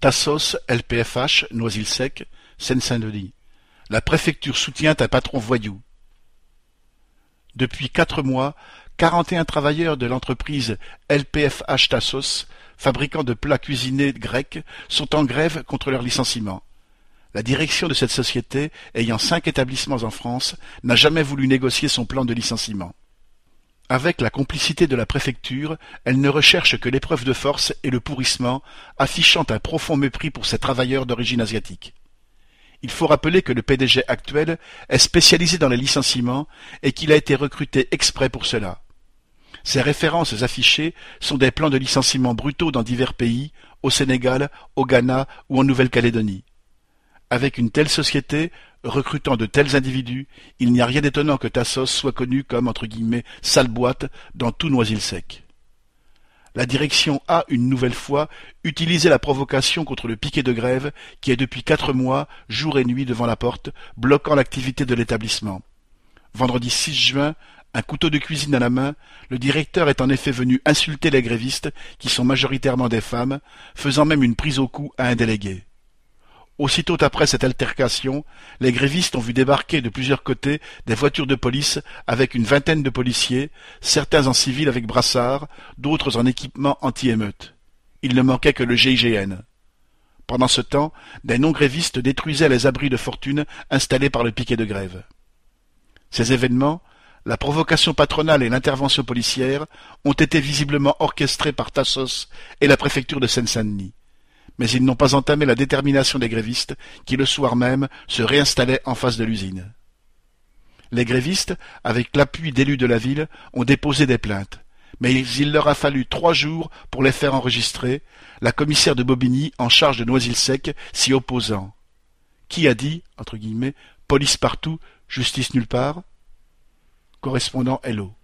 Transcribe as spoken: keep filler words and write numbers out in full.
Tassos L P F H, Noisy-le-Sec, Seine-Saint-Denis. La préfecture soutient un patron voyou. Depuis quatre mois, quarante et un travailleurs de l'entreprise L P F H Tassos, fabricant de plats cuisinés grecs, sont en grève contre leur licenciement. La direction de cette société, ayant cinq établissements en France, n'a jamais voulu négocier son plan de licenciement. Avec la complicité de la préfecture, elle ne recherche que l'épreuve de force et le pourrissement, affichant un profond mépris pour ces travailleurs d'origine asiatique. Il faut rappeler que le P D G actuel est spécialisé dans les licenciements et qu'il a été recruté exprès pour cela. Ces références affichées sont des plans de licenciement brutaux dans divers pays, au Sénégal, au Ghana ou en Nouvelle-Calédonie. Avec une telle société, recrutant de tels individus, il n'y a rien d'étonnant que Tassos soit connu comme entre guillemets « sale boîte » dans tout Noisy-le-Sec. La direction a, une nouvelle fois, utilisé la provocation contre le piquet de grève qui est depuis quatre mois, jour et nuit devant la porte, bloquant l'activité de l'établissement. Vendredi six juin, un couteau de cuisine à la main, le directeur est en effet venu insulter les grévistes, qui sont majoritairement des femmes, faisant même une prise au cou à un délégué. Aussitôt après cette altercation, les grévistes ont vu débarquer de plusieurs côtés des voitures de police avec une vingtaine de policiers, certains en civil avec brassard, d'autres en équipement anti-émeute. Il ne manquait que le G I G N. Pendant ce temps, des non-grévistes détruisaient les abris de fortune installés par le piquet de grève. Ces événements, la provocation patronale et l'intervention policière, ont été visiblement orchestrés par Tassos et la préfecture de Seine-Saint-Denis. Mais ils n'ont pas entamé la détermination des grévistes qui, le soir même, se réinstallaient en face de l'usine. Les grévistes, avec l'appui d'élus de la ville, ont déposé des plaintes. Mais il leur a fallu trois jours pour les faire enregistrer, la commissaire de Bobigny, en charge de Noisy-le-Sec, s'y opposant. Qui a dit, entre guillemets, « police partout, justice nulle part » Correspondant Hello.